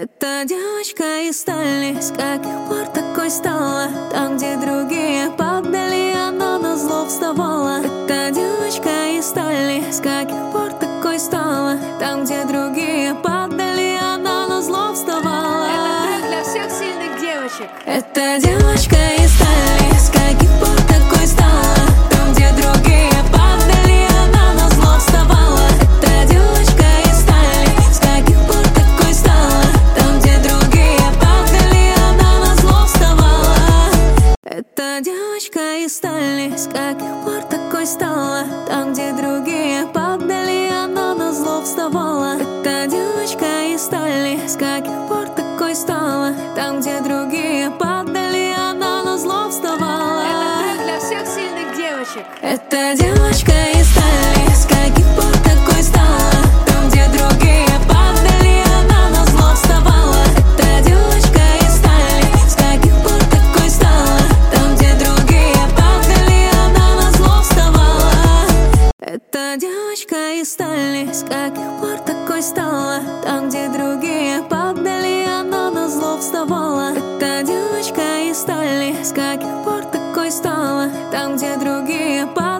Эта девочка из стали, с каких пор такой стала? Там, где другие падали, она назло вставала. Эта девочка из стали, с каких пор такой стала? Там, где другие падали, она назло вставала. Это трек для всех сильных девочек. Эта девочка из стали, с каких пор такой стала? Там, где другие падали, она назло вставала. Эта девочка из стали, с каких пор такой стала? Там, где другие падали, она назло вставала. Эта девочка из стали, с каких пор такой стала? Там, где другие падали, она назло вставала. Эта девочка из стали, с каких пор такой стала? Там, где другие падали, она назло вставала. Это трек для всех сильных девочек. Эта девочка из стали, с каких пор такой стала? Там, где другие падали, она назло вставала. Эта девочка из стали, с каких пор такой стала? Там, где другие падали, она назло вставала. Эта девочка из стали, с каких пор такой стала? Там, где другие падали, она назло вставала. Эта девочка из стали, с каких пор такой стала? Там, где другие падали.